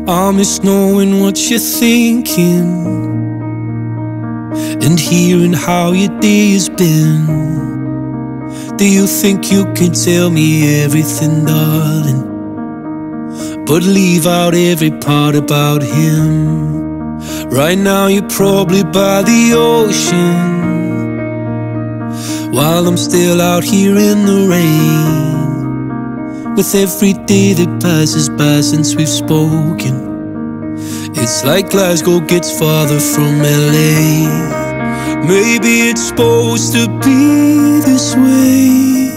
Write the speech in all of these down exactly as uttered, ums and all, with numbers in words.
I miss knowing what you're thinking and hearing how your day has been. Do you think you can tell me everything, darling, but leave out every part about him? Right now you're probably by the ocean, while I'm still out here in the rain. With every day that passes by since we've spoken, it's like Glasgow gets farther from L A. Maybe it's supposed to be this way,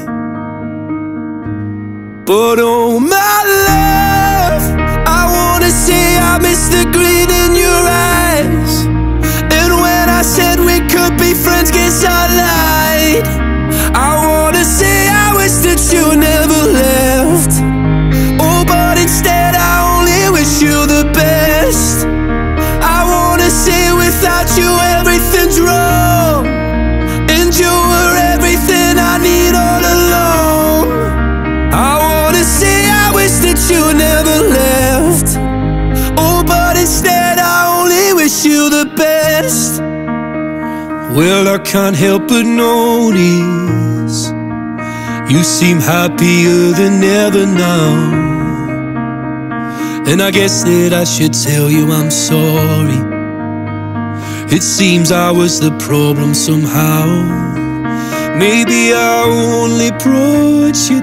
but oh my love, I wanna say I miss the gleam in your eyes. And when I said we could be friends, guess I lied. I wanna say I wish that you never left. Oh, but instead I only wish you the best. I wanna say without you everything's wrong, and you were everything I need all along. I wanna say I wish that you never left. Oh, but instead I only wish you the best. Well, I can't help but notice you seem happier than ever now, and I guess that I should tell you I'm sorry. It seems I was the problem somehow. Maybe I only brought you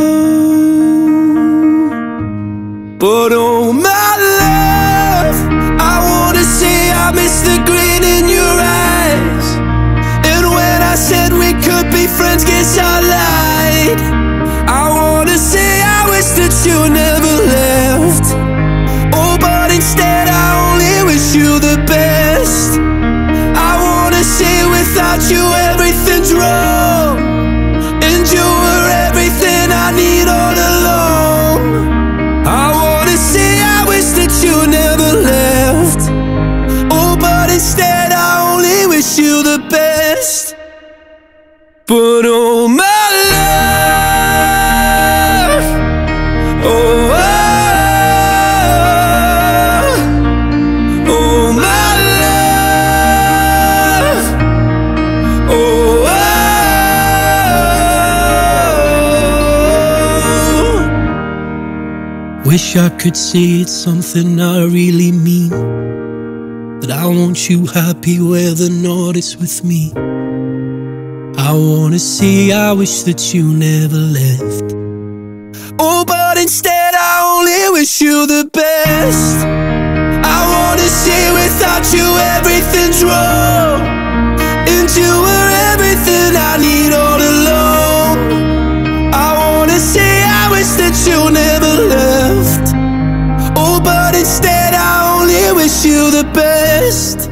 down, but oh my love, I wanna say I miss the grin in your eyes. And when I said we could be friends, guess I lied. I wanna say I wish that you never left. Oh, but instead I only wish you the best. I wanna say without you everything's wrong, and you were everything I need all along. I wanna say I wish that you never left. Oh, but instead I only wish you the best. But oh my love, oh, oh, oh my love, oh, oh. Wish I could say it's something I really mean, that I want you happy whether or not it's with me. I wanna say I wish that you never left. Oh, but instead I only wish you the best. I wanna say without you everything's wrong, and you were everything I need all along. I wanna say I wish that you never left. Oh, but instead I only wish you the best.